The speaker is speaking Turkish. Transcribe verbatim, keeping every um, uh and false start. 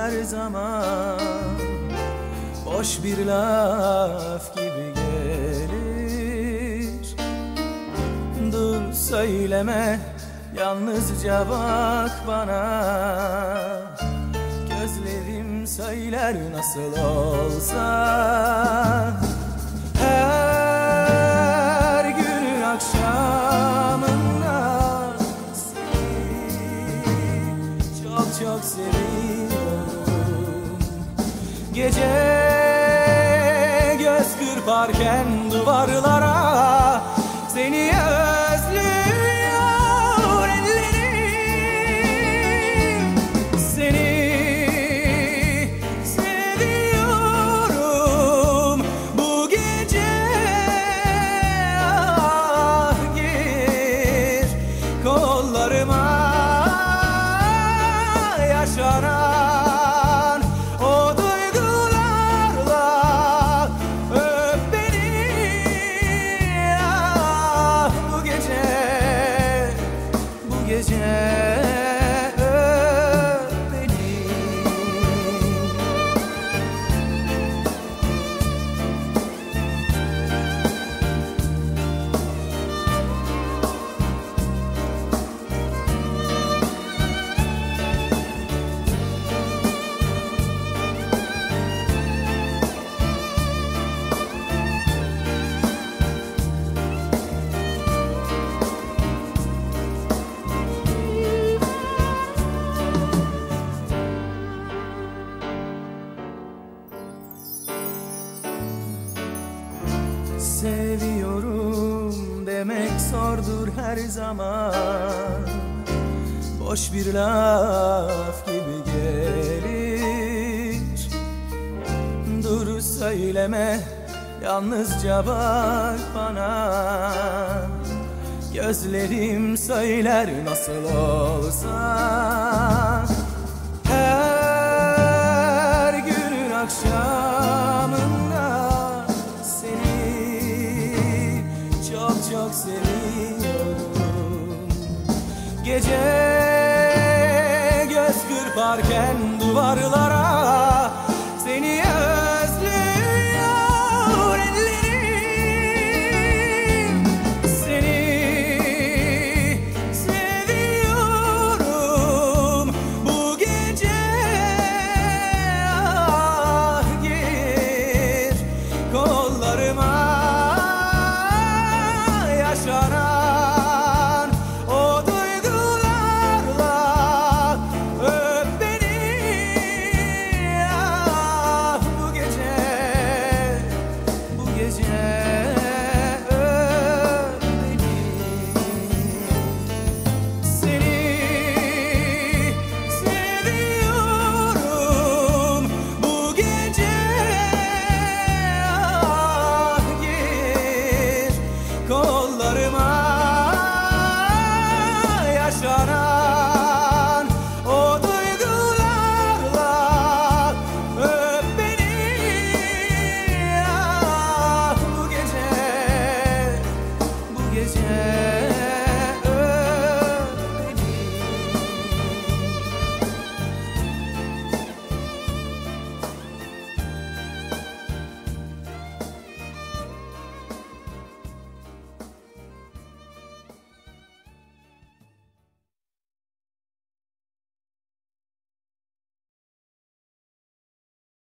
her zaman. Boş bir laf gibi gelir. Dur söyleme, yalnızca bak bana. Gözlerim söyler nasıl olsa. Her günün akşamında seni çok çok seviyorum. Gece göz kırparken duvarlara seni özlüyor ellerim. Seni seviyorum bu gece. Ah gir kollarıma, yaşanan o duygularla öp beni. Ah bu gece, bu gece öp beni. Seviyorum demek zordur her zaman. Boş bir laf gibi gelir. Dur söyleme, yalnızca bak bana. Gözlerim söyler nasıl olsa. Her günün akşamında çok çok seviyorum. Gece göz kırparken duvarlar